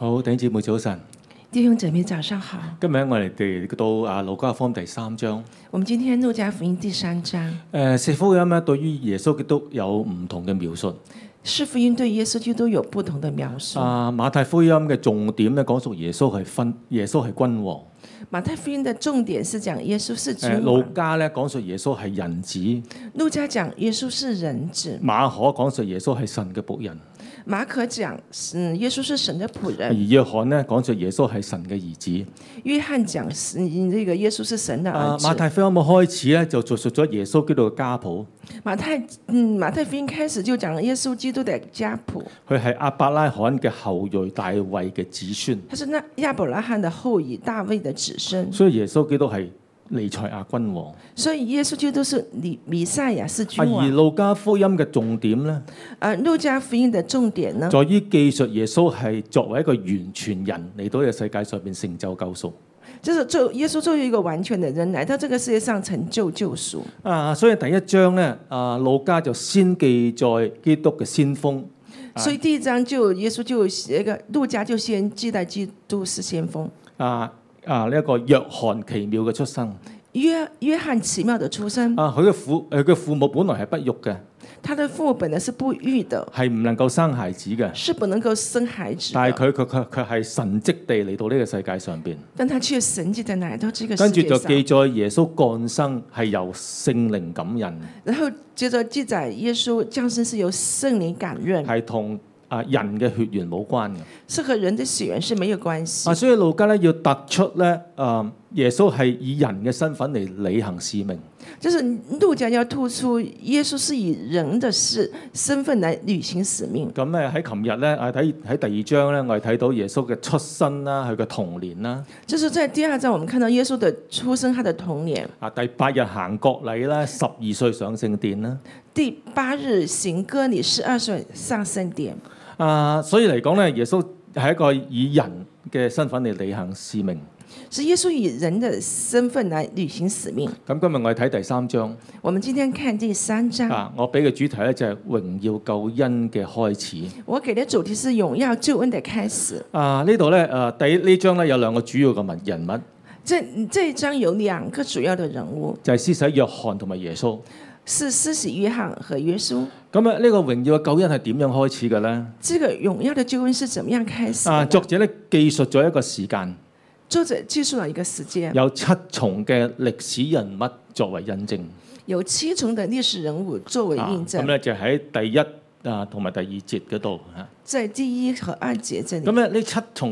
好，弟兄姊妹早晨。 弟兄姐妹早上好。 今日我哋到路加福音第3章。 我們今天路加福音第3章。 四福音咧對於耶穌基督有唔同嘅描述。 四福音對耶穌基督有不同的描述。 馬太福音嘅重點咧講述耶穌係君王。 馬太福音的重點是講耶穌是君王。 路加咧講述耶穌係人子。 路加講耶穌是人子。 馬可講述耶穌係神嘅僕人。 馬可講，耶穌是神的僕人。 而約翰呢講述耶穌係神嘅兒子。 約翰講，這個耶穌是神的兒子。 馬太福音開始咧就敘述咗耶穌基督嘅家譜。 馬太福音開始就講耶穌基督的家譜。 佢係亞伯拉罕嘅後裔，大衛嘅子孫。 他是亞伯拉罕的後裔，大衛的子孫。 所以耶穌基督係彌賽亞君王。 所以耶穌基督是彌賽亞是君王。 而路加福音嘅重點呢？ 路加福音的重點呢？ 在於記述耶穌係作為一個完全人嚟到呢個世界上邊成就救贖。 就是耶穌作為一個完全的人來到這個世界上成就救贖。 所以第一章呢，路加就先記載基督嘅先鋒。 所以第一章就耶穌就寫一個，路加就先記載基督是先鋒。 呢一個約翰奇妙嘅出生。 約翰奇妙的出生。 佢嘅父母本來係不育嘅。 他的父母本來是不育的， 係唔能夠生孩子嘅， 是不能夠生孩子的。 但係佢係神蹟地嚟到呢個世界上邊。 但他卻神蹟地來到這個世界上。 跟住就記載耶穌降生係由聖靈感孕。 然後接着記載耶穌降生是由聖靈感孕， 係同人嘅血緣冇關嘅， 是和人的血緣是沒有關係。 所以路加咧要突出咧，耶穌係以人嘅身份嚟履行使命。 就是路加要突出耶穌是以人的身份來履行使命。 咁喺琴日咧，喺第2章咧，我哋睇到耶穌嘅出生啦，佢嘅童年啦。 就是在第2章，我們看到耶穌的出生，他的童年。 第8日行割禮啦，12歲上聖殿啦。 第8日行割禮，12歲上聖殿。 所以嚟講咧，耶穌係一個以人嘅身份嚟履行使命。 是耶穌以人的身份來履行使命。 咁今日我哋睇第3章。 我們今天看第3章。 我俾嘅主題咧就係榮耀救恩嘅開始。 我給的主題是榮耀救恩的開始。 呢度咧呢章咧有2個主要嘅人物。 這一章有2個主要的人物， 就係施洗約翰同埋耶穌。 是施洗約翰和耶穌。 咁呢個榮耀嘅救恩係點樣開始嘅咧？ 這個榮耀的救恩是怎麼樣開始？ 作者咧記述咗一個時間。 作者記述了一個時間。 有7重嘅歷史人物作為印證。 有7重的歷史人物作為印證。 咁咧就喺第1同埋第2節嗰度嚇。 在第1和2節這裡。 咁呢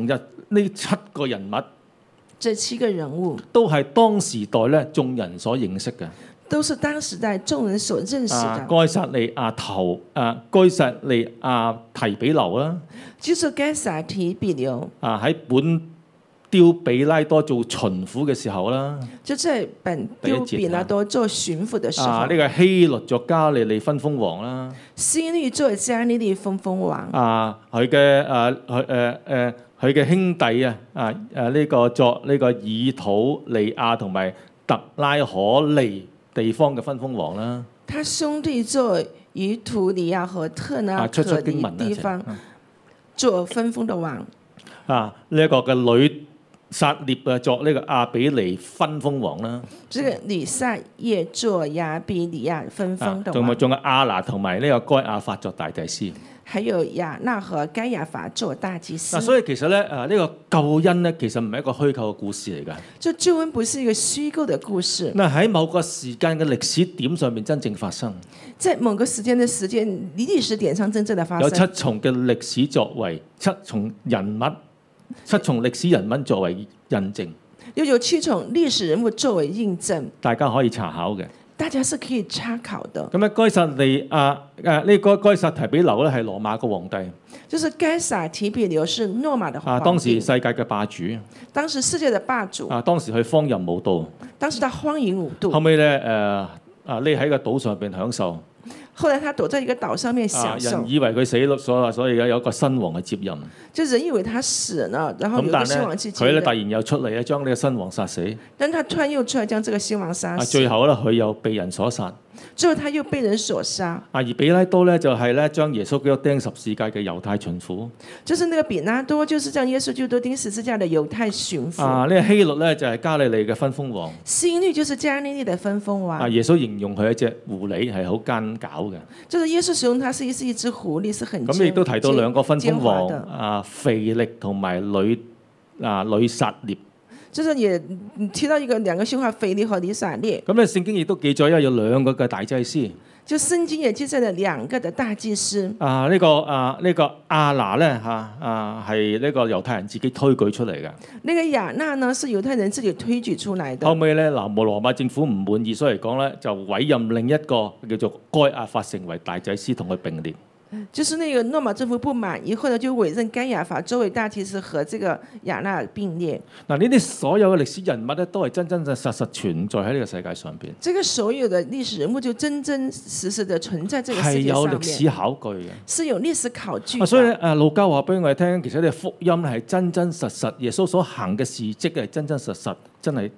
7個人物， 這7個人物都係當時代咧眾人所認識嘅。 都是當時代眾人所認識的。 該撒利亞提比流啦。 就是該撒提比流。 喺本丟比拉多做巡撫嘅時候啦。 就在本丟比拉多做巡撫嘅時候。 呢個希律作加利利分封王啦。 希律做加利利分封王。 佢嘅兄弟呢個作呢個以土利亞同埋特拉可利地方嘅分封王啦。 他兄弟做以土利亞和特拉可利地方做分封的王。 呢一個嘅女撒列作呢個亞比尼分封王啦。 這個女撒葉做亞比利亞分封的王。 仲有亞拿同埋呢個該亞法作大祭司。 還有亞納和該亞法做大祭司。 所以其實咧，呢個救恩咧，其實唔係一個虛構嘅故事嚟㗎。 就救恩不是一個虛構的故事。 喺某個時間嘅歷史點上面真正發生。 在某個時間的歷史點上真正的發生。 有7重嘅歷史作為7重歷史人物作為印證。 又有7重歷史人物作為印證。 大家可以查考嘅。 大家是可以參考的。 咁該撒利亞該撒提比流咧係羅馬嘅皇帝。 就是該撒提比流是羅馬的皇帝。 當時世界嘅霸主。 當時世界的霸主。 當時佢荒淫無道。 當時他荒淫無度。 後尾咧匿喺個島上邊享受。 後來他躲在一個島上面享受。 人以為佢死咗，所以有一個新王去接任。 就人以為他死了，然後有個新王去接任。 佢咧突然又出嚟將呢個新王殺死。 但他突然又出來將這個新王殺死。 最後咧佢又被人所殺。 最後他又被人所殺。 而比拉多咧就係咧將耶穌基督釘十字架嘅猶太巡撫。 就是那個比拉多，就是將耶穌基督釘十字架的猶太巡撫。 呢個希律咧就係加利利嘅分封王。 希律就是加利利的分封王。 耶穌形容佢一隻狐狸係好奸狡嘅。 就是耶穌形容他是一隻狐狸，是很咁亦都提到兩個分封王腓力同埋呂撒聶。 就是也提到兩個宣話，腓力和呂撒聶。 咁咧聖經亦都記載有兩個嘅大祭司。 就聖經也記載了兩個的大祭司。 呢個亞拿咧係呢個猶太人自己推舉出嚟嘅。 那個亞拿呢是猶太人自己推舉出來的。 後尾咧羅馬政府唔滿意，所以嚟講咧就委任另一個叫做該亞法成為大祭司，同佢並列。 就是那個羅馬政府不滿意，後來就委任該亞法作為大祭司和這個亞拿並列。 嗱，呢啲所有嘅歷史人物咧，都係真真實實存在喺呢個世界上邊。 這個所有的歷史人物就真真實實的存在這個世界上面。 係有歷史考據嘅。是有歷史考據。 所以路加話俾我哋聽，其實呢個福音係真真實實，耶穌所行嘅事蹟係真真實實，真係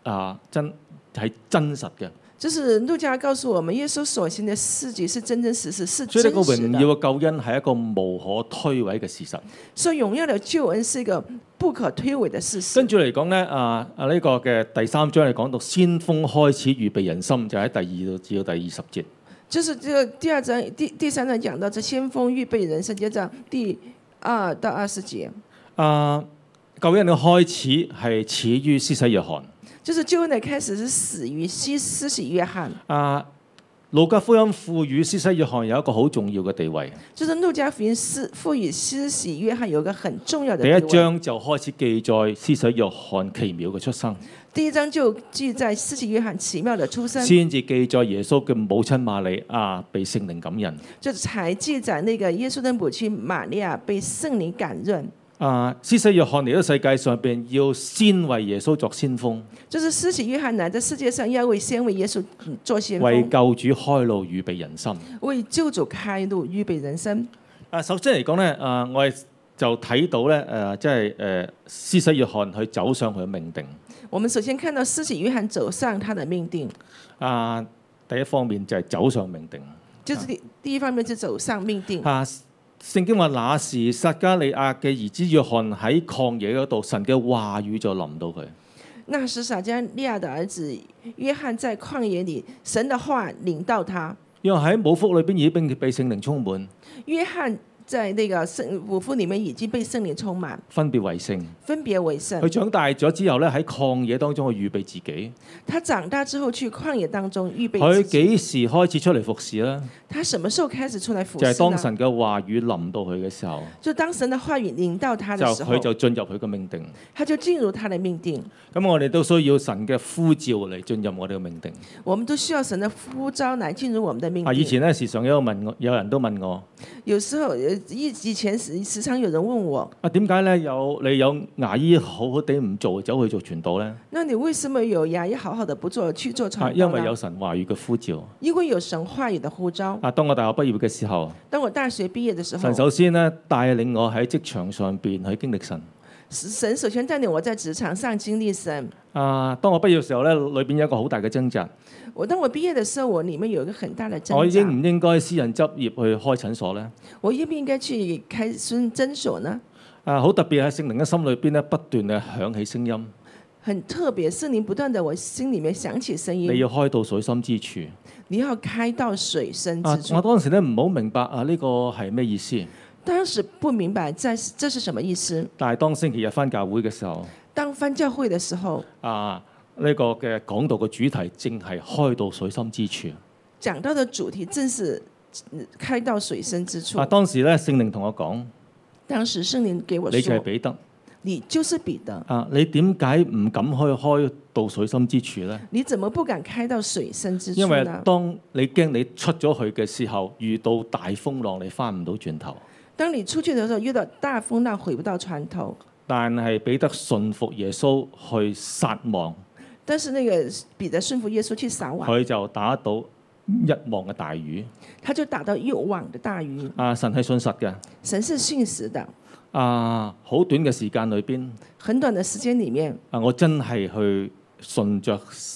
真實嘅。 就是路加告訴我們，耶穌所行的事蹟是真真實實，是真實的。 所以呢個榮耀嘅救恩係一個無可推諉嘅事實。所以榮耀的救恩是一個不可推諉的事實。 跟住嚟講咧，呢個嘅第3章係講到先鋒開始預備人心，就喺第2至到第20節。 就是這個第2章第3章講到這先鋒預備人心，就講第2到20節。 救恩嘅開始係始於施洗約翰。 就是救恩的開始是始於施洗約翰。 路加福音賦予施洗約翰有一個好重要嘅地位。 就是路加福音賦予施洗約翰有一個很重要的地位。 第1章就開始記載施洗約翰奇妙嘅出生。 第1章就記載施洗約翰奇妙的出生。 先至記載耶穌嘅母親瑪利亞被聖靈感孕。 就才記載那個耶穌的母親瑪利亞被聖靈感孕。 施洗約翰嚟到世界上邊，要先為耶穌作先鋒。 就是施洗約翰來到世界上，要先為耶穌做先鋒， 為救主開路，預備人心。 為救主開路，預備人生。 首先嚟講咧，我哋就睇到咧，即係施洗約翰去走上佢嘅命定。 我們首先看到施洗約翰走上他的命定。 第一方面就係走上命定。 就是第一方面是走上命定。 聖經話，那時撒迦利亞嘅兒子約翰喺曠野嗰度，神嘅話語就臨到佢。 那時撒迦利亞的兒子約翰在曠野裏，神的話臨到他。 約翰喺母腹裏邊已經被聖靈充滿。 約翰在那個母腹裏面已經被聖靈充滿， 分別為聖。 分別為聖。 佢長大咗之後咧，喺曠野當中去預備自己。 他長大之後去曠野當中預備自己。 佢幾時開始出嚟服侍咧？ 他什麼時候開始出來服侍？ 就係當神嘅話語臨到佢嘅時候。 就當神嘅話語臨到他嘅時候， 佢就進入佢嘅命定。 他就進入他的命定。 咁我哋都需要神嘅呼召嚟進入我哋嘅命定。 我們都需要神嘅呼召嚟進入我們的命定。 以前咧時常有人都問我， 有時候以前時常有人問我， 點解咧你有牙醫好好地唔做，走去做傳道咧？ 那你為什麼有牙醫好好的不做去做傳道呢？ 因為有神話語嘅呼召。 因為有神話語的呼召。 當我大學畢業嘅時候， 當我大學畢業的時候， 神首先咧帶領我喺職場上邊去經歷神。 神首先帶領我在職場上經歷神。 當我畢業嘅時候咧，裏邊有一個好大嘅掙扎。 當我畢業嘅時候，我裡面有一個很大的掙扎。 我應唔應該私人執業去開診所咧？ 我應唔應該去開診所呢？ 好特別喺聖靈嘅心裏邊咧，不斷嘅響起聲音。 很特別，聖靈不斷地我心裡面響起聲音。 你要開到水深之處。 你要開到水深之處。 我當時咧唔好明白呢個係咩意思。 當時不明白這是什麼意思。 但係當星期日返教會嘅時候， 當返教會嘅時候， 呢個嘅講道嘅主題正係開到水深之處。 講到嘅主題正是開到水深之處。 當時咧聖靈同我講， 當時聖靈給我說， 你就係彼得。 你就是彼得。 你點解唔敢開到水深之處咧？ 你怎麼不敢開到水深之處呢？ 因為當你驚你出咗去嘅時候，遇到大風浪，你翻唔到轉頭。 當你出去嘅時候，遇到大風浪，回不到船頭。 但係彼得順服耶穌去撒網。 但是那個彼得順服耶穌去撒網， 佢就打到一網嘅大魚。 他就打到一網嘅大魚。 神係信實嘅。 神是信實的。 好短嘅時間裏邊， 很短嘅時間裡面， 我真係去順着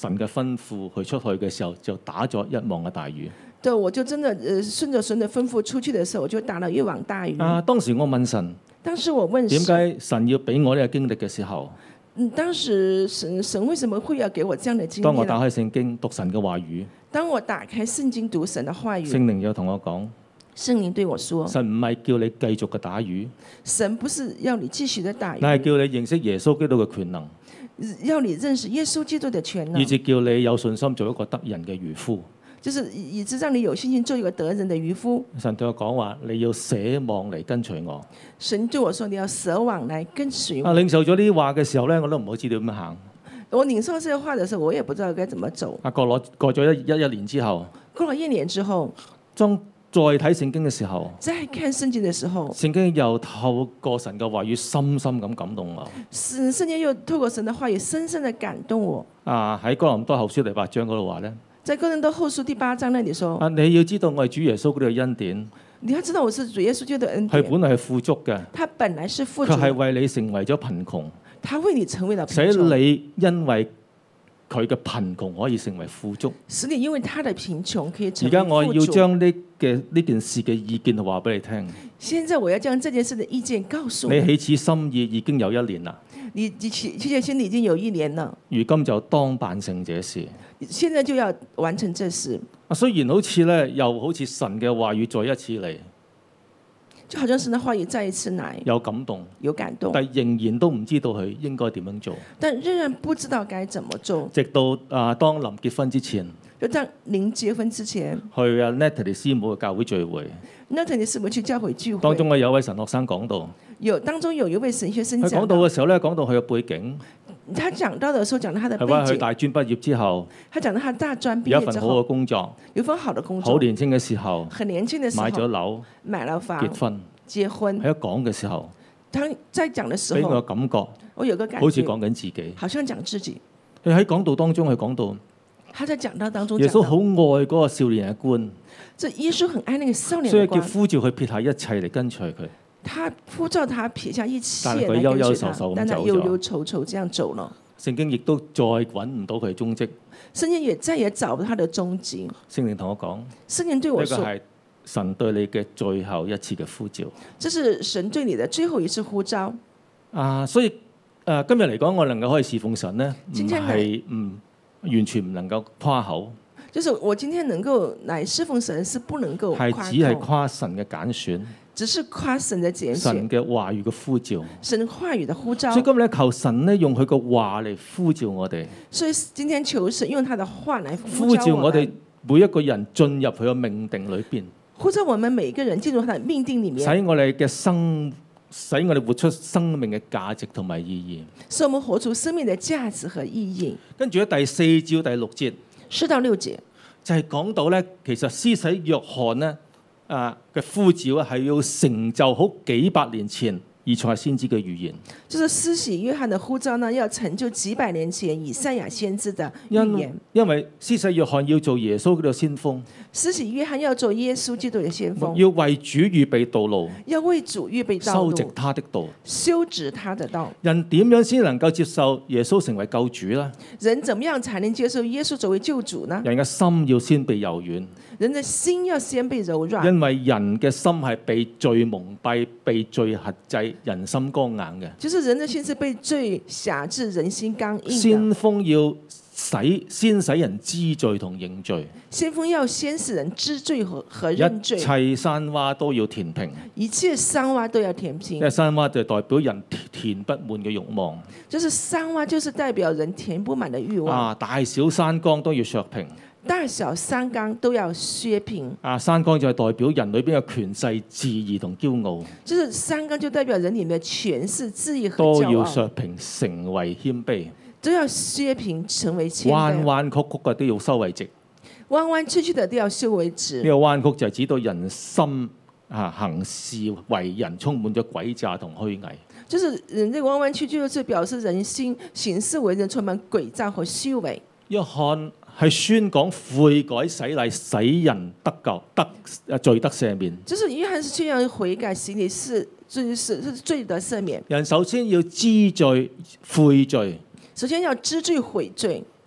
神嘅吩咐去出去嘅時候，就打咗一網嘅大魚。 對，我就真的順着神的吩咐出去的時候，我就打了一網大魚。 當時我問神， 當時我問神， 點解神要俾我呢個經歷嘅時候， 當時神為什麼會要給我這樣的經歷？ 當我打開聖經讀神嘅話語， 當我打開聖經讀神的話語， 聖靈又同我講， 聖靈對我說， 神唔係叫你繼續嘅打魚， 神不是要你繼續的打魚， 但係叫你認識耶穌基督嘅權能， 要你認識耶穌基督的權能， 以至叫你有信心做一個得人嘅漁夫。 就是以致讓你有信心做一個得人的漁夫。 神對我講話，你要捨網嚟跟隨我。 神對我說，你要捨網來跟隨我。 領受咗呢啲話嘅時候咧，我都唔好知道點樣行。 我領受這些話嘅時候，我也不知道該怎麼走。 過咗一年之後， 過了一年之後， 當再睇聖經嘅時候， 再看聖經嘅時候， 聖經又透過神嘅話語深深咁感動我。 聖經又透過神嘅話語深深地感動我。 喺哥林多後書第8章嗰度話咧。 在哥林多後書第8章那裡說， 你要知道我係主耶穌嗰啲恩典。 你要知道我是主耶穌基督的恩典。 佢本來係富足嘅， 他本來是富足， 佢係為你成為咗貧窮， 他為你成為了貧窮， 使你因為佢嘅貧窮可以成為富足。 使你因為他的貧窮可以成為富足。 而家我要將呢件事嘅意見話俾你聽。 現在我要將這件事的意見告訴你。 你起此心意已經有1年啦。 你起這心已經有1年了。 如今就當辦成這事。 現在就要完成這事。 雖然好似咧，又好似神嘅話語再一次嚟， 就好像神嘅話語再一次來， 有感動， 有感動， 但仍然都唔知道佢應該點樣做。 但仍然不知道該怎麼做。 直到當臨結婚之前， 就當臨結婚之前， 去Natalie 師母嘅教會聚會。 Natalie 師母去教會聚會， 當中我有位神學生講道， 當中有一位神學生佢講到嘅時候咧，講到佢嘅背景。 他講到的時候，講到他的背景。 佢大專畢業之後， 他講到他大專畢業之後， 有一份好嘅工作， 有一份好的工作。 好年輕嘅時候， 很年輕的時候， 買咗樓， 買了房，結婚。 喺講嘅時候， 他在講嘅時候， 俾我感覺， 我有個感覺， 好似講緊自己， 好像講自己。 佢喺講道當中，佢講到， 他在講道當中， 耶穌好愛嗰個少年嘅官， 這耶穌很愛那個少年， 所以叫呼召佢撇下一切嚟跟隨佢。 他呼召他撇下一切， 但係佢憂憂愁愁咁走咗， 但係憂憂愁愁這樣走了。 聖經亦都再揾唔到佢嘅蹤跡， 聖經也再也找不到他的蹤跡。 聖靈同我講， 聖經對我說， 呢個係神對你嘅最後一次嘅呼召。 這是神對你的最後一次呼召。 所以今日嚟講，我能夠可以侍奉神呢，唔係完全唔能夠誇口。 就是我今天能夠來侍奉神，是不能夠誇口， 係只係誇神嘅揀選。 只是誇神的揀選， 神嘅話語嘅呼召， 神話語的呼召。 所以今日求神咧用佢嘅話嚟呼召我哋。 所以今天求神用他的話來呼召我哋每一個人進入佢嘅命定裏邊。 呼召我們每一個人進入他的命定裡面， 使我哋活出生命嘅價值同埋意義。 使我們活出生命的價值和意義。 跟住喺第4至第6節 ，4到6節就係講到咧，其實施洗約翰咧。嘅呼召係要成就好幾百年前以賽亞先知嘅預言， 就是施洗約翰的呼召呢，要成就幾百年前以賽亞先知的預言。 因為施洗約翰要做耶穌嘅先鋒， 施洗約翰要做耶穌基督嘅先鋒， 要為主預備道路， 要為主預備道路， 修直他的道， 修直他的道。 人點樣先能夠接受耶穌成為救主呢？ 人怎麼樣才能接受耶穌作為救主呢？ 人嘅心要先被柔軟， 人的心要先被柔軟， 因為人嘅心係被罪蒙蔽、被罪轄制，人心剛硬嘅。 就是人的心是被罪轄制，人心剛硬。 先鋒要先使人知罪同認罪， 先鋒要先使人知罪和認罪。 一切山窪都要填平， 一切山窪都要填平。 因為山窪就代表人填不滿嘅慾望， 就是山窪就是代表人填不滿的慾望。 大小山崗都要削平， 大小山崗都要削平。 山崗就係代表人裏邊嘅權勢、自義同驕傲。 就是山崗就代表人裏面嘅權勢、自義和驕傲。 都要削平，成為謙卑。 都要削平，成為謙卑。 彎彎曲曲嘅都要修為直。 彎彎曲曲的都要修為直。 呢個彎曲就係指到人心行事為人充滿咗詭詐同虛偽。 就是呢個彎彎曲曲就是表示人心行事為人充滿詭詐和虛偽。 約翰係宣講悔改洗禮，使人得救罪得赦免。 就是約翰是宣揚悔改洗禮是罪得赦免。 人首先要知罪悔罪。 首先要知罪悔罪，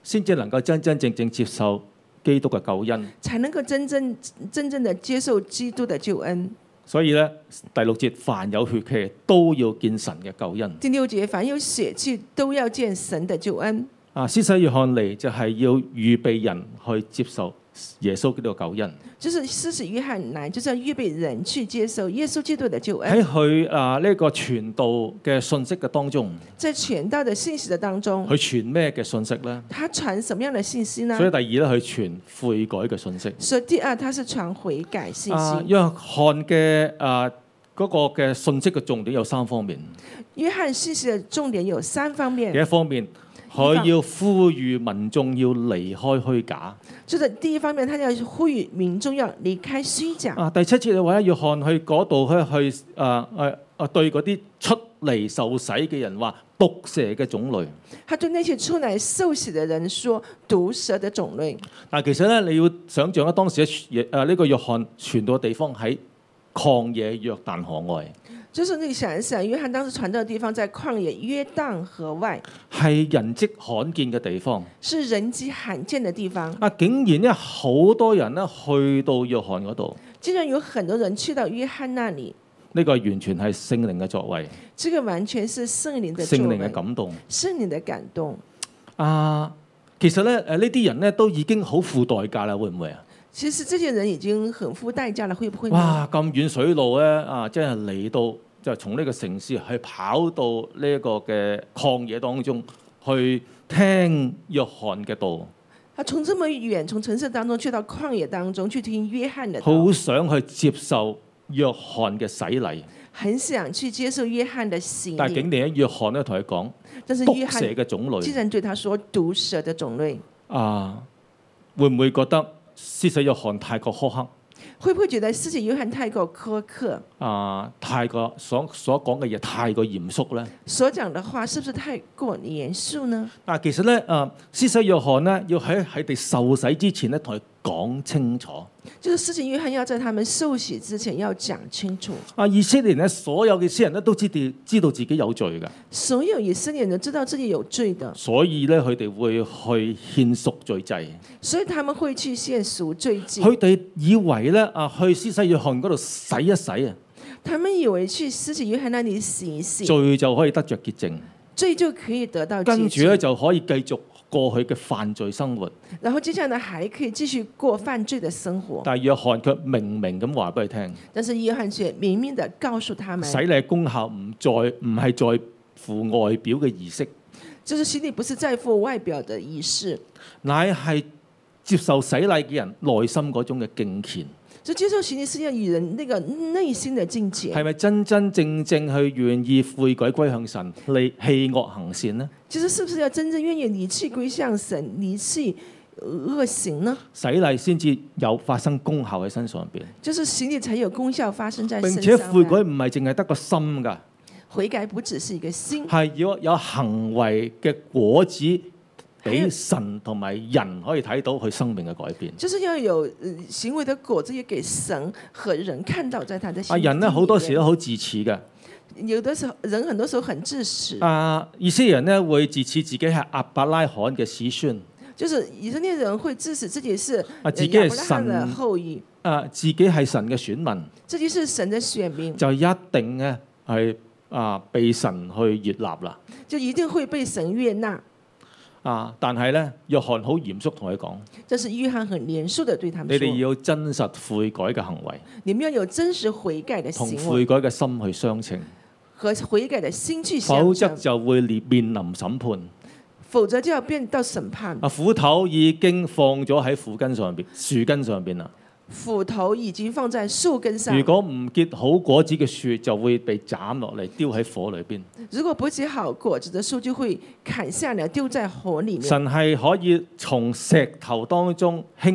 先至能夠真真正正接受基督嘅救恩。 才能夠真正的接受基督的救恩。 所以咧，第六節，凡有血氣都要見神嘅救恩。 第六節，凡有血氣都要見神的救恩。 施洗約翰嚟就係要預備人去接受耶穌基督嘅救恩。 就是施洗約翰來，就是要預備人去接受耶穌基督的救恩。 喺佢呢個傳道嘅信息嘅當中， 在傳道的信息的當中， 佢傳咩嘅信息呢？ 他傳什麼樣的信息呢？ 所以第二咧，佢傳悔改嘅信息。 所以第二，他是傳悔改信息。 約翰嘅嗰個嘅信息嘅重點有三方面。 約翰信息嘅重點有三方面。 第一方面，佢要呼籲民眾要離開虛假。 就是第一方面，他要呼籲民眾要離開虛假。 第七節嘅話咧，約翰去嗰度去對嗰啲出嚟受洗嘅人話毒蛇嘅種類。 他對那些出來受洗嘅人說毒蛇的種類。 但其實咧，你要想象咧，當時呢個約翰傳到嘅地方喺曠野約旦河外。 就是你想一想，約翰當時傳道嘅地方在曠野約旦河外， 係人跡罕見嘅地方， 是人跡罕見嘅地方。 竟然咧好多人咧去到約翰嗰度， 竟然有很多人去到約翰那裡。 呢個完全係聖靈嘅作為， 這個完全是聖靈的聖靈嘅感動， 聖靈的感動。 其實咧呢啲人咧都已經好付代價啦，會唔會啊？ 其實這些人已經很付代價了，會不會？ 哇！咁遠水路咧真係嚟到就從呢個城市去跑到呢一個嘅曠野當中去聽約翰嘅道。 他從這麼遠，從城市當中去到曠野當中去聽約翰的道， 好想去接受約翰嘅洗禮， 很想去接受約翰的洗禮。 但係竟然約翰咧同佢講， 但是約翰毒蛇嘅種類， 竟然對他說毒蛇的種類。 會唔會覺得施洗約翰太過苛刻？ 會不會覺得施洗約翰太過苛刻？ 太過所講嘅嘢太過嚴肅咧？ 所講的話是不是太過嚴肅呢？ 其實咧，施洗約翰咧要喺哋受洗之前咧，同佢講清楚。 就是施洗約翰要在他們受洗之前要講清楚。 以色列人咧，所有嘅以色列人咧都知道自己有罪嘅。 所有以色列人都知道自己有罪的。 所以咧，佢哋會去獻贖罪祭。 所以他們會去獻贖罪祭。 佢哋以為咧去施洗約翰嗰度洗一洗啊。 他們以為去施洗約翰那裡洗一洗， 罪就可以得着潔淨。 罪就可以得到潔淨。 跟住咧就可以繼續過去嘅犯罪生活， 然後接下來還可以繼續過犯罪的生活。 但係約翰卻明明咁話俾佢聽， 但是約翰卻明明的告訴他們， 洗禮功效唔係在乎外表嘅儀式， 就是洗禮不是在乎外表的儀式， 乃係接受洗禮嘅人內心嗰種嘅敬虔。 就接受洗禮是要以人那個內心的境界， 係咪真真正正去願意悔改歸向神，離棄惡行善呢？ 其實是不是要真正願意離棄歸向神，離棄惡行呢？ 洗禮先至有發生功效喺身上邊， 就是洗禮才有功效發生在身上。 並且悔改唔係淨係得個心噶， 悔改不只是一個心， 係要有行為嘅果子。俾神同埋人可以睇到佢生命嘅改變， 就是要有行為的果子，也給神和人看到，在他的心。 人咧好多時都好自恃嘅， 有的時候人很多時候很自恃。 以色列人咧會自恃自己係亞伯拉罕嘅子孫， 就是以色列人會自恃自己是自己係神嘅後裔， 自己係神嘅選民， 自己是神的選民， 就一定咧係被神去悅納啦， 就一定會被神悅納。 但係咧，約翰好嚴肅同佢講， 這是約翰很嚴肅的對他們說， 你哋要真實悔改嘅行為， 你們要有真實悔改的行為， 同悔改嘅心去相稱， 和悔改的心去相稱， 否則就會面臨審判， 否則就要變到審判。 斧頭已經放咗喺樹根上邊啦。 斧頭已經放在樹根上。 如果唔結好果子嘅樹，就會被斬落嚟，丟喺火裏邊。 如果不結好果子的樹，就會砍下來，丟在火裏面。 神係可以從石頭當中給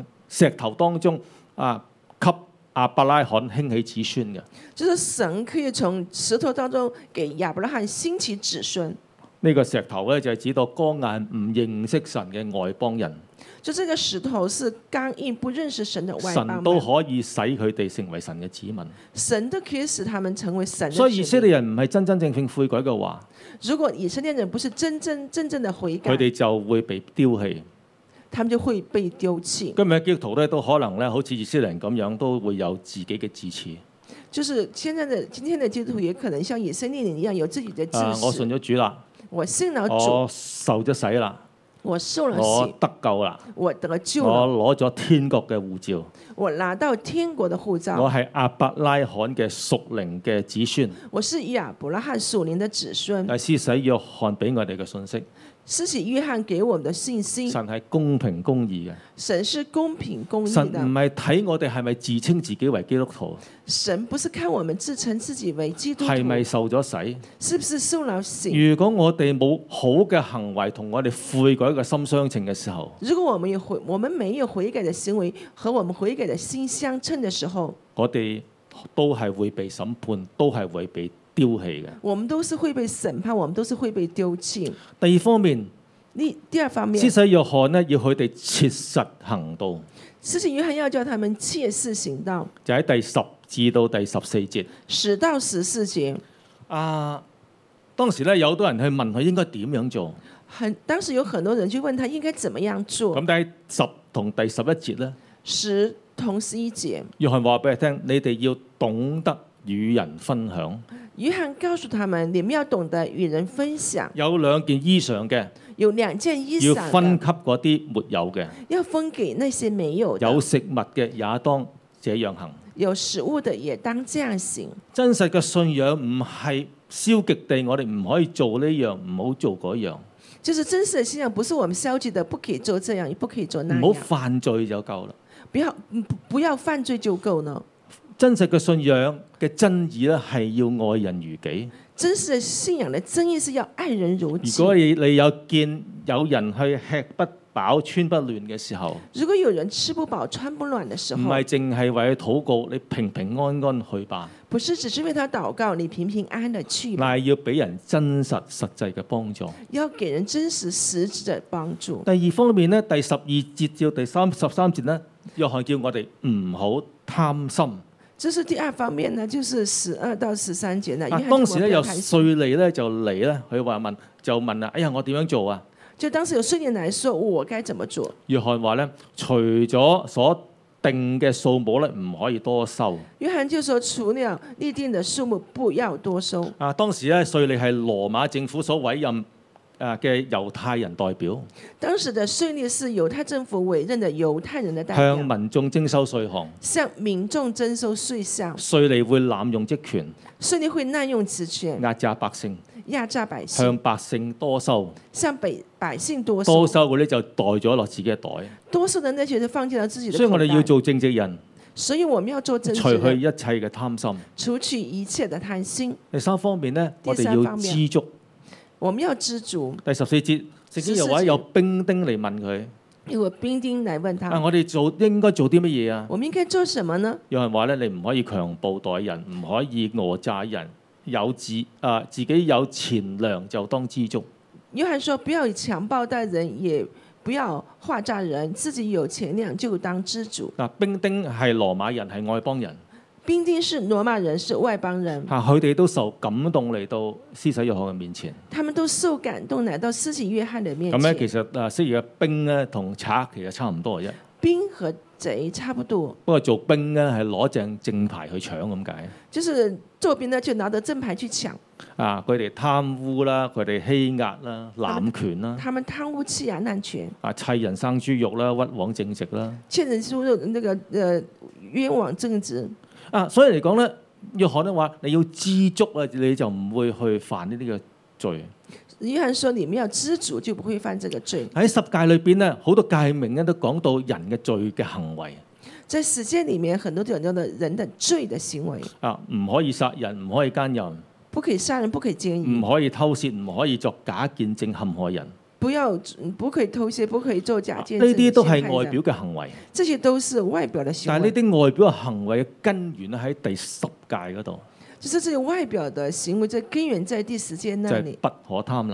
亞伯拉罕興起子孫嘅。 就是神可以從石頭當中給亞伯拉罕興起子孫。 呢個石頭咧就係指到剛硬唔認識神嘅外邦人。 就這個石頭是剛硬不認識神的外邦神都可以使佢哋成為神嘅子民。 神都可以使他們成為神的子民。 所以以色列人唔係真真正正悔改嘅話， 如果以色列人不是真正的悔改， 佢哋就會被丟棄。 他們就會被丟棄。 今日嘅基督徒咧都可能咧，好似以色列人咁樣，都會有自己嘅自恃。 就是今天的基督徒也可能像以色列人一樣有自己的自恃。 我信咗主啦， 我信了主， 我受咗洗啦， 我受了我洗， 得救啦， 我得救了， 我攞咗天國嘅護照， 我拿到天國的護照， 我係亞伯拉罕嘅屬靈嘅子孫， 我是亞伯拉罕屬靈的子孫。 係施洗約翰俾我哋嘅信息。 施洗約翰給我們的信息， 神係公平公義嘅。 神是公平公義的。 神唔係睇我哋係咪自稱自己為基督徒， 神不是看我們自稱自己為基督徒， 係咪受咗洗， 是不是受了洗？ 如果我哋冇好嘅行為同我哋悔改嘅心相稱嘅時候， 如果我們沒有悔改的行為和我們悔改的心相稱的時候， 我哋都係會被審判，都係會被丟棄嘅。 我們都是會被審判，我們都是會被丟棄。 第二方面， 第二方面， 施洗約翰呢要佢哋切實行道。 施洗約翰要叫他們切實行道， 就喺第10至到第14節。 10到14節。 當時咧有好多人去問佢應該點樣做。 當時有很多人去問他應該怎麼樣做。 咁第10同第11節咧 ，10同11節， 約翰話俾佢聽，你哋要懂得與人分享。 約翰告訴他們，你們要懂得與人分享。 有2件衣裳嘅， 有2件衣裳要分給嗰啲沒有嘅， 要分給那些沒有的。 有食物嘅也當這樣行， 有食物的也當這樣行。 真實嘅信仰唔係消極地，我哋唔可以做呢樣，唔好做嗰樣。 就是真實的信仰，不是我們消極的，不可以做這樣，也不可以做那樣。 唔好犯罪就夠啦。 不要犯罪就夠了。 真實嘅信仰嘅真義咧，係要愛人如己。 真實嘅信仰嘅真義是要愛人如己。 如果你有見有人去吃不飽穿不暖嘅時候， 如果有人吃不飽穿不暖嘅時候， 唔係淨係為佢禱告，你平平安安去吧。 不是只是為他禱告，你平平安安地去吧。 但係要俾人真實實際嘅幫助。 要給人真實實質嘅幫助。 第二方面呢，第12節至到第13節呢，約翰叫我哋唔好貪心。 這是第二方面呢，就是12到13節呢。 當時咧有稅吏咧就嚟咧，佢話問啦，哎呀，我點樣做啊？ 就當時有稅吏來說，我該怎麼做？ 約翰話咧，除咗所定嘅數目咧，唔可以多收。 約翰就說，除了立定的數目，不要多收。 當時咧稅吏係羅馬政府所委任嘅猶太人代表。 當時的稅吏是猶太政府委任的猶太人的代表， 向民眾徵收稅項。 向民眾徵收稅項。 稅吏會濫用職權。 稅吏會濫用職權， 壓榨百姓。 壓榨百姓。 向百姓多收。 向百姓多收。 多收嗰啲就袋咗落自己嘅袋。 多收的那些就放進了自己的口袋。 所以我哋要做正直人。 所以我們要做正直人。 除去一切嘅貪心。 除去一切的貪心。 第三方面呢，我哋要知足。 我們要知足。 第14節，聖經又話有兵丁嚟問佢。 有兵丁嚟問他。 我哋應該做啲乜嘢啊？ 我們應該做什麼呢？ 有人話咧，你唔可以強暴待人，唔可以訛詐人，自己有錢糧就當知足。 約翰說：不要強暴待人，也不要話詐人，自己有錢糧就當知足。 兵丁係羅馬人，係外邦人。 兵丁是羅馬人，是外邦人。 佢哋都受感動嚟到施洗約翰嘅面前。 他們都受感動嚟到施洗約翰嘅面前。 咁咧，其實昔日嘅兵咧同賊其實差唔多嘅啫。 兵和賊差不多。不過做兵咧係攞正牌去搶咁解。 就是做兵呢就拿着正牌去搶。 佢哋貪污啦，佢哋欺壓啦，濫權啦。 他們貪污欺壓濫權。 砌人生豬肉啦，屈枉正直啦。 欠人豬肉，那個冤枉正直。 所以嚟講咧，約翰咧話你要知足啊，你就唔會去犯呢啲嘅罪。 約翰說：你們要知足，就不會犯這個罪。 喺十誡裏邊咧，好多誡命咧都講到人嘅罪嘅行為。 在十誡裡面，很多都講到人的罪嘅行為。 唔可以殺人，唔可以奸淫。 不可以殺人，不可以奸淫。 唔可以偷竊，唔可以作假見證陷害人。 不可以偷竊，不可以做假見證。 呢啲都係外表嘅行為。 這些都是外表嘅行為。 但係呢啲外表嘅行為嘅根源喺第10誡嗰度。 就是這個外表嘅行為，這根源在第10誡那裡。 就係不可貪婪。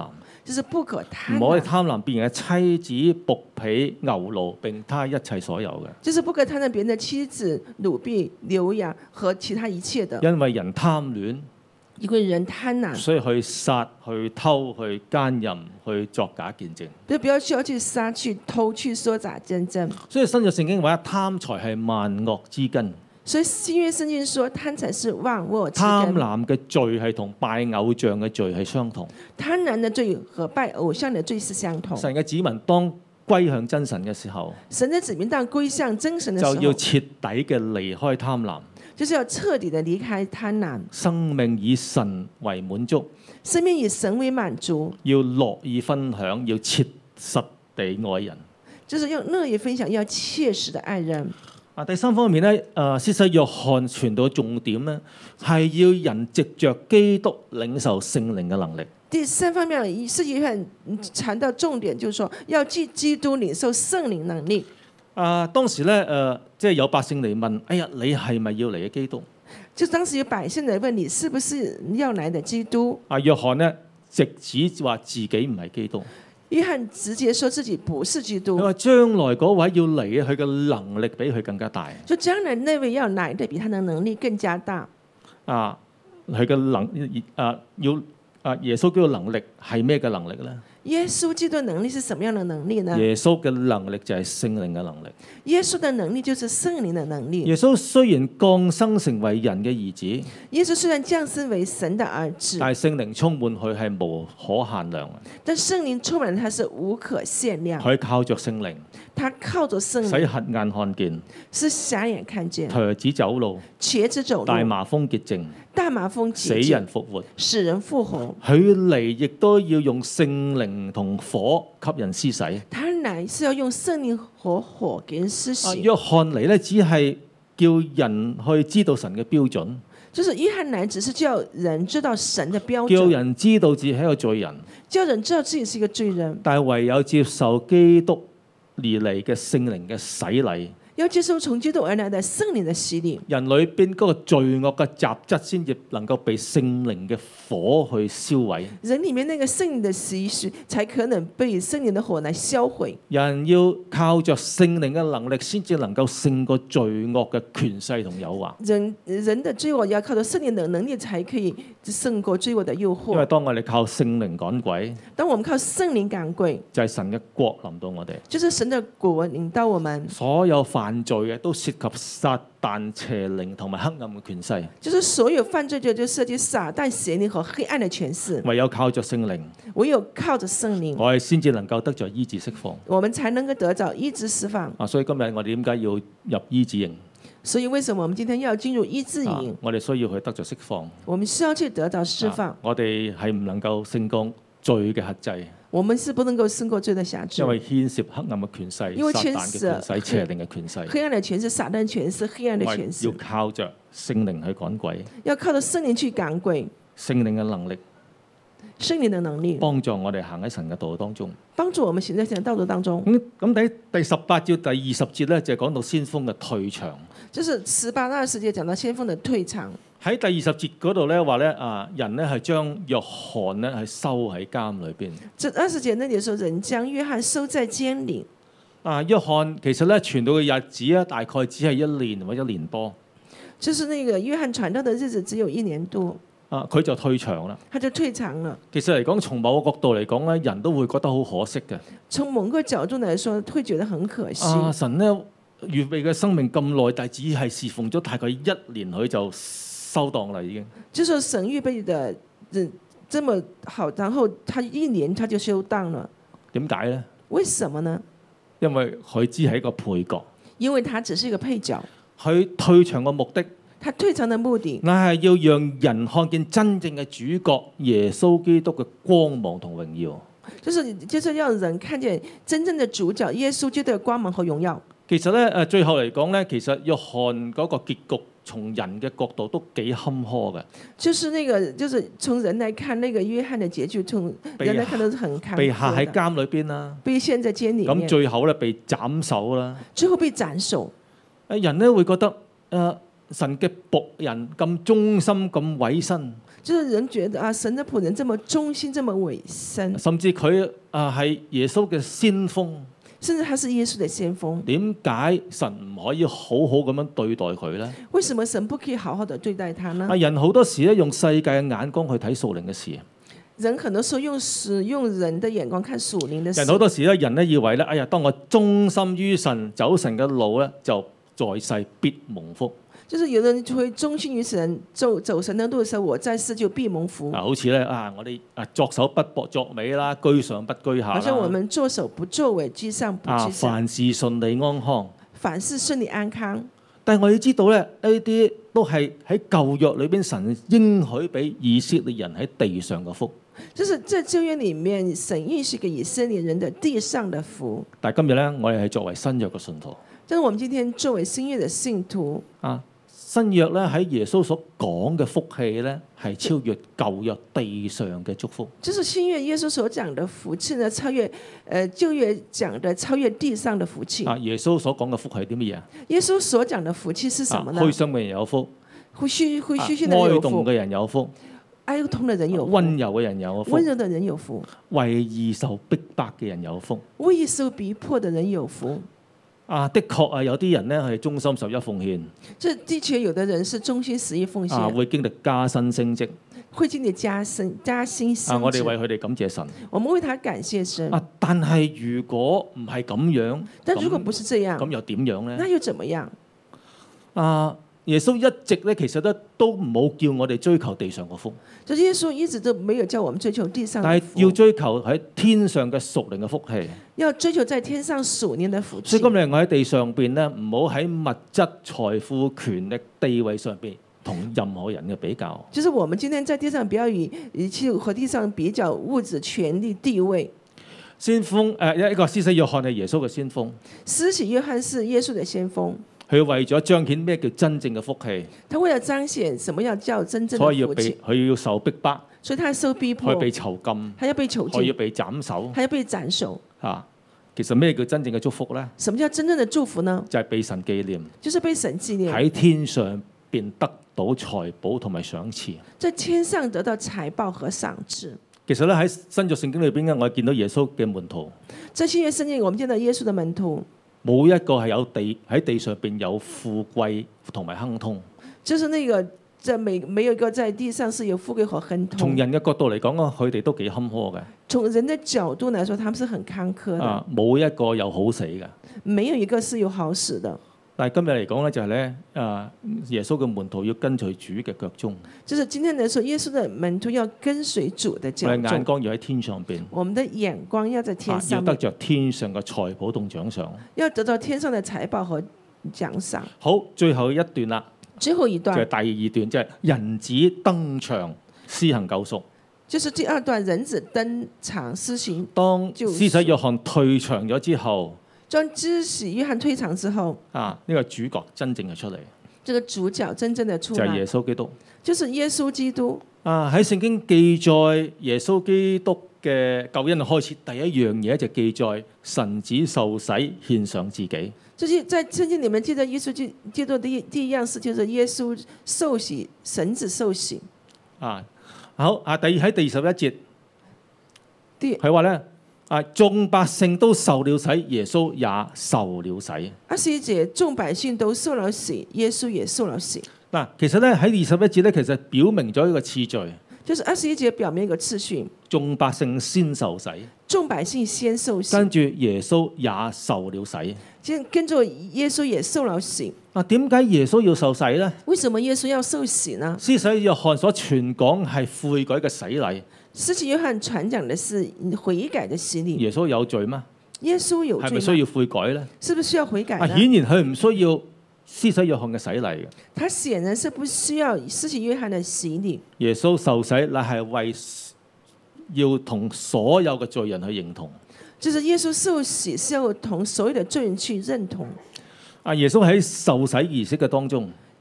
就是不可貪婪。 唔可以貪婪別人嘅妻子、僕婢、牛驢並他一切所有嘅。 就是不可貪婪別人的妻子、奴婢、牛羊和其他一切的。 因為人貪戀， 因為人貪婪， 所以去殺、去偷、去奸淫、去作假見證。 就不要需要去殺、去偷、去說假見證。 所以新約聖經話貪財係萬惡之根。 所以新約聖經說貪財是萬惡之根。 貪婪嘅罪係同拜偶像嘅罪係相同。 貪婪的罪和拜偶像的罪是相同。 神嘅子民當歸向真神嘅時候， 神的子民當歸向真神的時候， 就要徹底嘅離開貪婪。 就是要徹底的離開貪婪。 生命以神為滿足， 生命以神為滿足， 要樂意分享，要切實地愛人。 就是要樂意分享，要切實的愛人。 第三方面咧，施洗約翰傳道嘅重點咧，係要人藉着基督領受聖靈嘅能力。 第三方面，施洗約翰談到重點，就是說要藉基督領受聖靈能力。 當時咧，即係有百姓嚟問：哎呀，你係咪要嚟嘅基督？ 就當時有百姓嚟問你，是不是要來的基督？ 約翰呢，直指話自己唔係基督。 約翰直接說自己不是基督。 佢話將來嗰位要嚟嘅，佢嘅能力比佢更加大。 就將來那位要來的比他的能力更加大。 佢嘅耶穌基督嘅能力係咩嘅能力咧？ 耶穌基督的能力是什麼樣的能力呢？ 耶穌嘅能力就係聖靈嘅能力。 耶穌的能力就是聖靈的能力。 耶穌雖然降生成為人嘅兒子， 耶穌雖然降生為神的兒子， 但係聖靈充滿佢係無可限量嘅。 但聖靈充滿他是無可限量。 佢靠着聖靈， 他靠着聖靈， 使瞎眼看見， 是瞎眼看見， 瘸子走路， 瘸子走路， 大麻風潔淨， 大麻風潔淨， 死人復活， 使人復活。 佢嚟亦都要用聖靈同火給人施洗。 他來是要用聖靈和火給人施洗。 約翰嚟咧，只係叫人去知道神嘅標準。 就是約翰來只是叫人知道神的標準， 叫人知道自己係一個罪人， 叫人知道自己是一個罪人。 但係唯有接受基督而嚟嘅聖靈嘅洗禮， 要接受從基督而來的聖靈的洗禮， 人裏邊嗰個罪惡嘅雜質先至能夠被聖靈嘅火去燒毀。 人裡面那個聖靈的洗禮，才可能被聖靈的火來銷毀。 人要靠着聖靈嘅能力，先至能夠勝過罪惡嘅權勢同誘惑。 人的罪惡要靠着聖靈的能力，才可以勝過罪惡的誘惑。 因為當我哋靠聖靈趕鬼， 當我們靠聖靈趕鬼， 就係神嘅國臨到我哋， 就是神的國臨到我們。 所有犯罪嘅都涉及撒旦邪靈同埋黑暗嘅權勢， 就是所有犯罪的就涉及撒旦邪靈和黑暗的權勢。 唯有靠着聖靈， 唯有靠着聖靈， 我哋先至能夠得着醫治釋放。 我們才能夠得着醫治釋放。 所以今日我哋點解要入醫治營？ 所以為什麼我們今天要進入醫治營？ 我哋需要去得着釋放。 我們需要去得到釋放。 我哋係唔能夠勝過罪嘅轄制。 我們是不能夠勝過罪的轄制， 因為牽涉黑暗嘅權勢、 因為撒旦嘅權勢、邪靈嘅權勢。 黑暗的權勢、撒旦權勢、黑暗的權勢。 要靠着聖靈去趕鬼。 要靠着聖靈去趕鬼。 聖靈嘅能力， 聖靈的能力幫助我哋行喺神嘅道路當中。 幫助我們行在神嘅道路當中。 咁第18至第20節咧，就係講到先鋒嘅退場。 就是18、20節講到先鋒的退場。喺第20節嗰度咧話咧人咧係將約翰咧係收喺監裏邊。 這20節那裡說人將約翰收在監裡。 約翰其實咧傳道嘅日子咧大概只係1年或者1年多。 就是那個約翰傳道嘅日子只有1年多。 佢就退場啦。 他就退場了。其實嚟講，從某個角度嚟講咧，人都會覺得好可惜嘅。 從某個角度嚟說，會覺得很可惜。 神咧預備嘅生命咁耐，但係只係侍奉咗大概1年，佢就收檔啦，已經。就說神預備的這麼好，然後他1年他就休檔了。 點解呢？ 為什麼呢？ 因為佢只係一個配角。 因為他只是一個配角。 佢退場嘅目的。 他退場的目的， 乃係要讓人看見真正嘅主角耶穌基督嘅光芒同榮耀。 就是讓人看見真正的主角耶穌基督嘅光芒和榮耀。 其實咧，最後嚟講咧，其實約翰嗰個結局，從人嘅角度都幾坎坷嘅。 就是從人來看，那個約翰嘅結局，從人來看都是很坎坷。被下喺監裏邊啦，被陷在監裏面。咁最後咧被斬首啦。最後被斬首。人咧會覺得神嘅僕人咁忠心咁委身， 就是人覺得啊，神的僕人這麼忠心，這麼委身， 甚至佢係耶穌嘅先鋒， 甚至他是耶穌的先鋒。 點解神唔可以好好咁樣對待佢呢？ 為什麼神不可以好好的對待他呢？ 人好多時咧用世界嘅眼光去睇屬靈嘅事。 人很多時候用人的眼光看屬靈的事。 人好多時咧，人咧以為咧，哎呀，當我忠心於神，走神嘅路咧，就在世必蒙福。 就是有人就會忠心於神，走神的路的時候，我在世就必蒙福。 好似咧我哋作首不作尾啦，居上不居下啦。 好像我們作首不作尾，居上不居下。 凡事順利安康。 凡事順利安康。 但係我要知道咧，呢啲都係喺舊約裏邊神應許俾以色列人喺地上嘅福。 就是在舊約裡面，神應許給以色列人的地上的福。 但係今日咧，我哋係作為新約嘅信徒。 但是我們今天作為新約的信徒， 新約咧喺耶穌所講嘅福氣咧，係超越舊約地上嘅祝福。 就是新約耶穌所講的福氣呢，超越舊約講的超越地上的福氣。 耶穌所講嘅福係啲乜嘢？ 耶穌所講的福氣是什麼呢？ 虛心嘅人有福， 虛心的人有福， 哀慟嘅人有福， 哀慟的人有福， 溫柔嘅人有福， 溫柔的人有福， 為義受逼迫嘅人有福， 為義受逼迫的人有福。 的確有啲人咧係忠心十一奉獻。 這的確有的人是忠心十一奉獻。 會經歷加薪升職。 會經歷加薪升職。 我哋為佢哋感謝神。 我們為他感謝神。 但係如果唔係咁樣， 但如果不是這樣， 咁又點樣咧？ 那又怎麼樣？ 耶穌一直咧，其實都冇叫我哋追求地上嘅福。 就是耶穌一直都沒有叫我們追求地上的福。 但係要追求喺天上嘅屬靈嘅福氣。 要追求在天上屬靈的福氣。 所以今日我喺地上邊咧，唔好喺物質、財富、權力、地位上邊同任何人嘅比較。 就是我們今天在地上不要與去和地上比較物質、權力、地位。 先鋒一個施洗約翰係耶穌嘅先鋒。 施洗約翰是耶穌的先鋒。 佢為咗彰顯咩叫真正嘅福氣， 他為了彰顯什麼要叫真正的福氣， 所以佢要受逼迫， 所以他受逼迫， 佢被囚禁， 他要被囚禁， 佢要被斬首， 他要被斬首。 其實咩叫真正嘅祝福呢？ 什麼叫真正的祝福呢？ 就係被神紀念， 就是被神紀念， 喺天上便得到財寶同埋賞賜， 在天上得到財寶和賞賜。 其實咧喺新約聖經裏邊咧，我見到耶穌嘅門徒， 在新約聖經我們見到耶穌的門徒。 冇一個係有喺地上邊有富貴同埋亨通， 就是那個在沒有一個在地上是有富貴和亨通。 從人嘅角度嚟講佢哋都幾坎坷嘅。 從人的角度來說，他們是很坎坷的。 冇一個有好死嘅， 沒有一個是有好死的。 但係今日嚟講咧，就係咧，耶穌嘅門徒要跟隨主嘅腳蹤。 就是今天來說，耶穌的門徒要跟隨主的腳蹤。 我哋眼光要喺天上邊。 我們的眼光要在天上。 要得着天上嘅財寶同獎賞。 要得到天上的財寶和獎賞。 好，最後一段啦。 最後一段。 就係第二段，即係人子登場施行救贖。 就是第二段，人子登場施行。 當施洗約翰退場咗之後。 當施洗約翰退場之後， 呢個主角真正嘅出嚟， 這個主角真正的出來， 就係耶穌基督， 就是耶穌基督。 喺聖經記載耶穌基督嘅救恩開始，第一樣嘢就記載神子受洗獻上自己。 就是在聖經裡面記載耶穌基督的第一樣事，就是耶穌受洗，神子受洗。 好喺第21節，佢話咧。眾百姓都受了洗，耶穌也受了洗。 21節，眾百姓都受了洗，耶穌也受了洗。 其實咧喺21節咧，其實表明咗一個次序。 就是21節表明一個次序。 眾百姓先受洗。 眾百姓先受洗。 跟住耶穌也受了洗。 跟住耶穌也受了洗。 點解耶穌要受洗呢？ 為什麼耶穌要受洗呢？ 施洗約翰所傳講係悔改嘅洗禮。 施洗約翰傳講的是悔改的洗禮。 耶穌有罪嗎？ 耶穌有罪嗎？ 係咪需要悔改呢？ 是不是需要悔改呢？ 顯然佢唔需要施洗約翰嘅洗禮嘅。 他顯然是不需要施洗約翰的洗禮。 耶穌受洗乃係為要同所有嘅罪人去認同。 就是耶穌受洗是要同所有的罪人去認同。 耶穌喺受洗儀式嘅當中。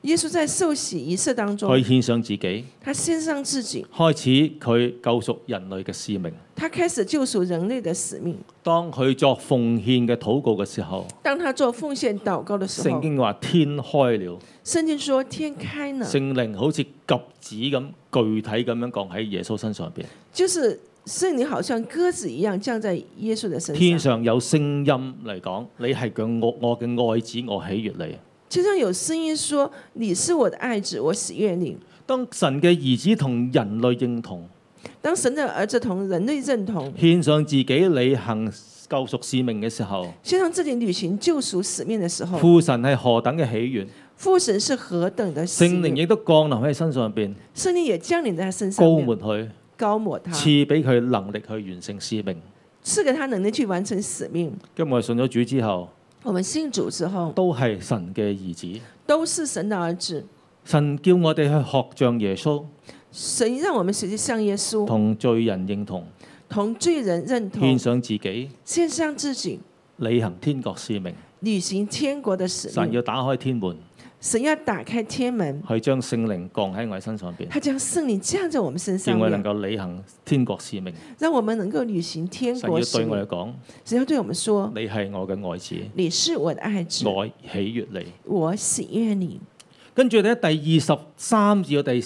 耶穌在受洗儀式當中， 佢獻上自己， 他獻上自己， 開始佢救贖人類嘅使命。 他開始救贖人類的使命。 當佢作奉獻嘅禱告嘅時候， 當他做奉獻禱告的時候， 聖經話天開了， 聖經說天開了， 聖靈好似鴿子咁具體咁樣降喺耶穌身上邊。 就是聖靈好像鴿子一樣降在耶穌的身上。 天上有聲音嚟講，你係我嘅愛子，我喜悅你。 天上有聲音說：你是我的愛子，我喜悅你。 當神嘅兒子同人類認同， 當神的兒子同人類認同， 獻上自己履行救贖使命嘅時候， 獻上自己履行救贖使命嘅時候， 父神係何等嘅喜悅， 父神是何等的喜悅， 聖靈亦都降臨喺身上邊， 聖靈也降臨在他身上， 膏抹佢， 高抹他， 賜俾佢能力去完成使命， 賜給他能力去完成使命。 今日信咗主之後， 我們信主之後， 都係神嘅兒子， 都是神的兒子。 神叫我哋去學像耶穌， 神讓我們學習像耶穌， 同罪人認同， 同罪人認同， 獻上自己， 獻上自己， 履行天國使命， 履行天國的使命。 神要打開天門， 神要打開天門， 去將聖靈降喺我哋身上邊， 他將聖靈降在我們身上， 叫我能夠履行天國使命。 讓我們能夠履行天國使命。 神要對我哋講， 神要對我們說： 你係我嘅愛子， 你是我的愛子， 我喜悅你。 我喜悅你。 跟住咧，第23至到第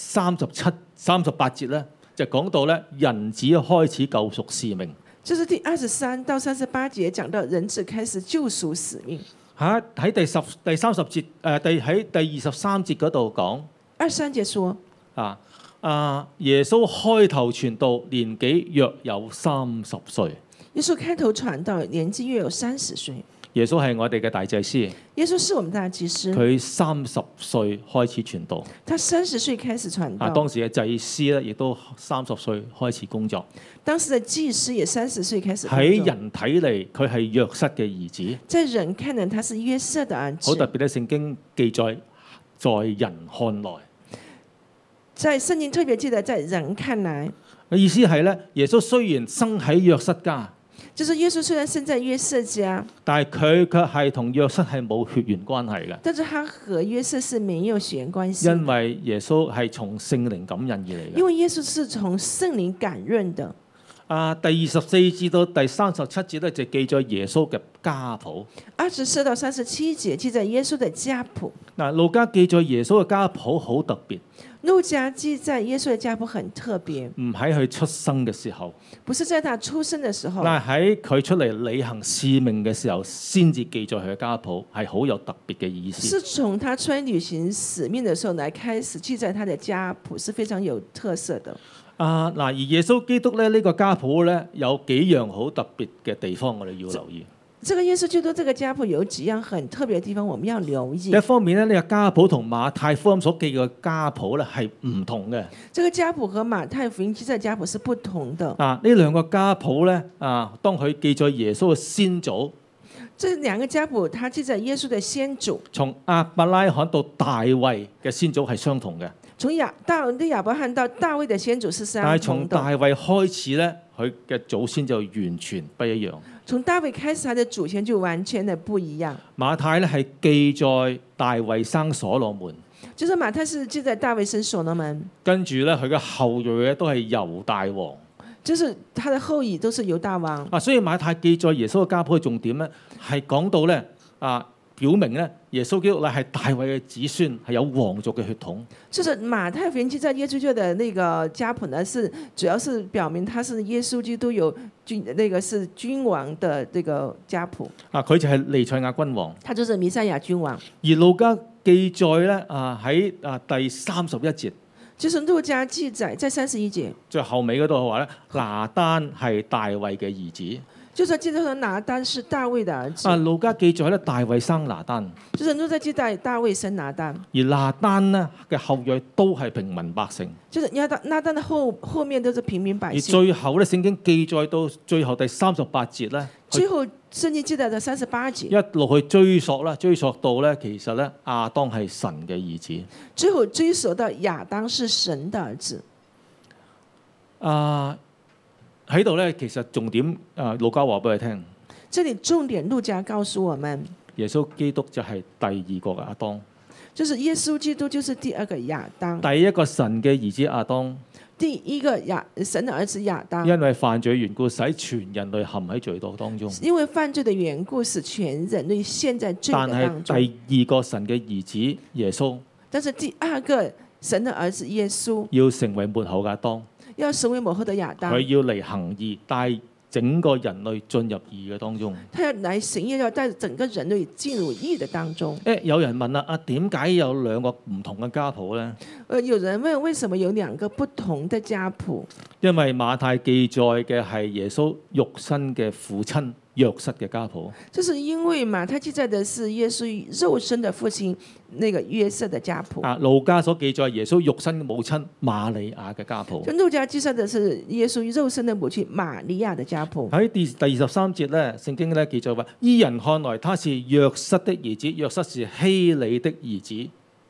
37、38節咧，就講到咧人子開始救贖使命。 就是第23到38節講到人子開始救贖使命。 喺第30節，喺第23節嗰度講 23節說耶穌開頭傳道年紀約有30歲。 耶穌開頭傳道年紀約有30歲。 耶穌係我哋嘅大祭司。 耶穌是我們大祭司。 佢30歲開始傳道。 他30歲開始傳道。 當時嘅祭司咧，亦都30歲開始工作。 當時嘅祭司也30歲開始工作。 喺人睇嚟，佢係約瑟嘅兒子。 在人看嚟，他是約瑟的兒子。 好特別嘅聖經記載，在人看來。 在聖經特別記得，在人看來。 意思係咧，耶穌雖然生喺約瑟家。 就是耶穌雖然生在約瑟家， 但係佢卻係同約瑟係冇血緣關係嘅。 但是他和約瑟是沒有血緣關係。 因為耶穌係從聖靈感孕而嚟嘅。 因為耶穌是從聖靈感孕的。 第24至到第37節咧，就記載耶穌嘅家譜。 24到37節記載耶穌的家譜。 路加記載耶穌嘅家譜好特別。 路加記載耶穌嘅家譜很特別， 唔喺佢出生嘅時候， 不是在他出生嘅時候， 但係喺佢出嚟履行使命嘅時候，先至記載佢嘅家譜，係好有特別嘅意思。 是從他出來履行使命嘅時候來開始記載他的家譜，是非常有特色的。 而耶穌基督咧呢個家譜咧有幾樣好特別嘅地方，我哋要留意。 這個耶穌基督這個家譜有幾樣很特別嘅地方，我們要留意。 一方面咧，呢個家譜同馬太福音所記嘅家譜咧係唔同嘅。 這個家譜和馬太福音記載家譜是不同的。 呢兩個家譜咧，當佢記載耶穌嘅先祖， 這兩個家譜，他記載耶穌嘅先祖， 從亞伯拉罕到大衛嘅先祖係相同嘅。 從亞伯拉罕到大衛嘅先祖是相同的。 但係從大衛開始咧，佢嘅祖先就完全不一樣。 從大衛開始，他的祖先就完全的不一樣。 馬太咧係記載大衛生所羅門， 就是馬太是記載大衛生所羅門， 跟住咧佢嘅後裔咧都係猶大王， 就是他的後裔都是猶大王。 所以馬太記載耶穌嘅家譜嘅重點咧係講到咧表明咧耶穌基督咧係大衛嘅子孫，係有皇族嘅血統。 就是馬太福音記載耶穌基督的那個家譜呢，是主要是表明他是耶穌基督有是君王的這個家譜。 佢就係彌賽亞君王。 他就是彌賽亞君王。 而路加記載咧喺第31節， 就是路加記載在31節最後尾嗰度話咧，拿單係大衛嘅兒子。 就是記得說拿單是大衛的兒子。 路加記載咧，大衛生拿單。 就是路加記載大衛生拿單。 而拿單呢嘅後裔都係平民百姓。 就是拿單的後面都是平民百姓。 而最後咧，聖經記載到最後第38節咧。 最後聖經記載到38節。 一路去追溯啦，追溯到咧，其實咧亞當係神嘅兒子。 最後追溯到亞當是神的兒子。 喺度咧，其實重點路加話俾佢聽。 這裡重點路加告訴我們， 耶穌基督就係第二個嘅亞當。 就是耶穌基督就是第二個亞當， 第一個神嘅兒子亞當， 第一個神的兒子亞當， 因為犯罪緣故，使全人類陷喺罪惡當中。 因為犯罪的緣故，使全人類陷在罪但的當中。 係第二個神嘅兒子耶穌， 但是第二個神的兒子耶穌要成為末後亞當， 要成為末後的亞當， 佢要嚟行義，帶整個人類進入義嘅當中。 他要來行義，要帶整個人類進入義的當中。 有人問啦，點解有兩個唔同嘅家譜呢？ 有人問為什麼有兩個不同的家譜？ 因為馬太記載嘅係耶穌肉身嘅父親約瑟嘅家譜。 就是因為馬太記載的是耶穌肉身的父親那個約瑟的家譜。 路加所記載耶穌肉身嘅母親瑪利亞嘅家譜。 路加記載的是耶穌肉身的母親瑪利亞的家譜。 喺第23節咧，聖經咧記載話：依人看來他是約瑟的兒子，約瑟是希里的兒子。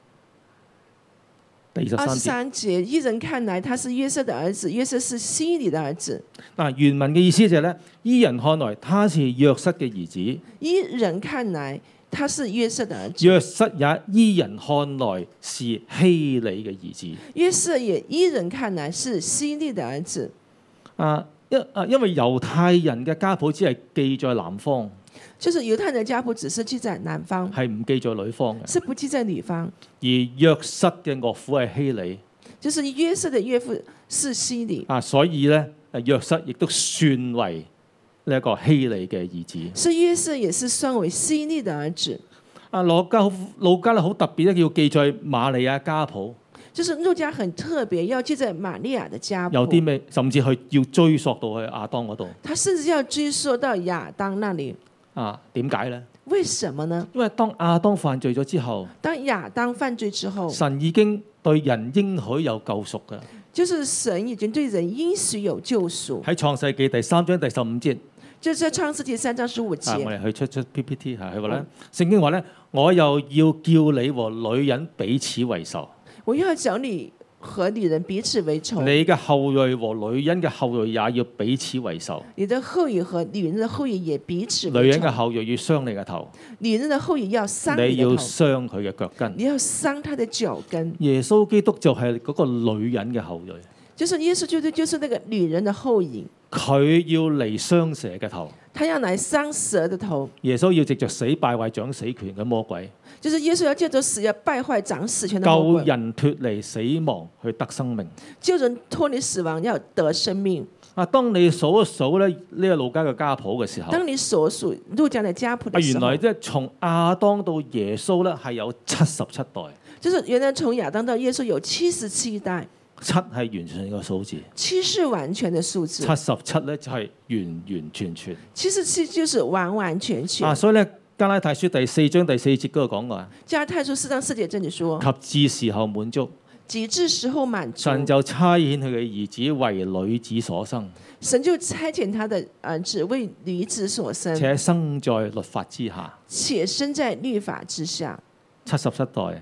第23節， 依人看來他是約瑟的兒子，約瑟是希里的兒子。 原文嘅意思就係咧，依人看來他是約瑟嘅兒子。 依人看來他是約瑟的兒子。 約瑟也依人看來是希里嘅兒子。 約瑟也依人看來是希利的兒子。 因為猶太人嘅家譜只係記在南方， 就是猶太人的家譜只是記在南方， 係唔記在女方嘅， 是不記在女方。 而約瑟嘅岳父係希里， 就是約瑟的岳父是希里。 所以咧，約瑟亦都算為呢一個希里嘅兒子。 所以約瑟也是算為希利的兒子。 路加咧好特別咧，要記在瑪利亞家譜。 就是路加很特別，要記在瑪利亞的家譜。 有啲咩，甚至佢要追溯到去亞當嗰度。 他甚至要追溯到亞當那裡。 點解呢？ 為什麼呢？ 因為當亞當犯罪咗之後， 當亞當犯罪之後， 神已經對人應許有救贖㗎。 就是神已經對人應許有救贖。 喺創世記第3章第15節。 就是在創世記3章15節。 我哋去出 PPT 嚇，佢話咧，聖經話咧，我又要叫你和女人彼此為仇。 我要叫你和女人彼此為仇。 你嘅後裔和女人嘅後裔也要彼此為仇。 你的後裔和女人的後裔也彼此為仇。 女人嘅後裔要傷你嘅頭。 女人的後裔要傷你要傷佢嘅腳跟。 你要傷他的腳跟。 耶穌基督就係嗰個女人嘅後裔。 就是耶穌基督就是那個女人的後裔。 佢要嚟傷蛇嘅頭。 他要來傷蛇的頭。 耶穌要藉着死敗壞掌死權嘅魔鬼。 就是耶穌要借着死要敗壞掌死權的魔鬼。 救人脫離死亡去得生命。 救人脫離死亡要得生命。 當你數一數咧呢個路加嘅家譜嘅時候， 當你數數路加嘅家譜嘅時候， 原來即係從亞當到耶穌咧係有77代。 就是原來從亞當到耶穌有77代。 7係完全個數字。 7是完全的數字。 77咧就係完完全全。 77就是完完全全。 所以咧加拉太書第4章第4節嗰度講過。 加拉太書4章4節這裡說。 及至時候滿足。 及至時候滿足。 神就差遣佢嘅兒子為女子所生。 神就差遣他的兒子為女子所生。 且生在律法之下。 且生在律法之下。 77代。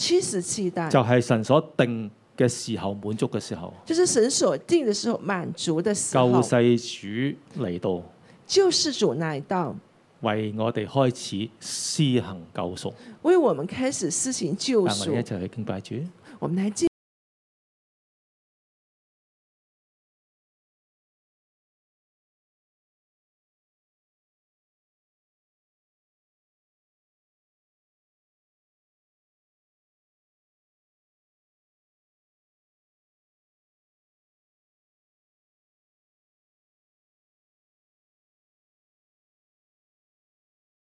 77代。 就係神所定嘅時候滿足嘅時候， 就是神所定的時候滿足的時候。 救世主嚟到， 救世主來到， 為我哋開始施行救贖， 為我們開始施行救贖。 我哋一齊去敬拜主。 我們來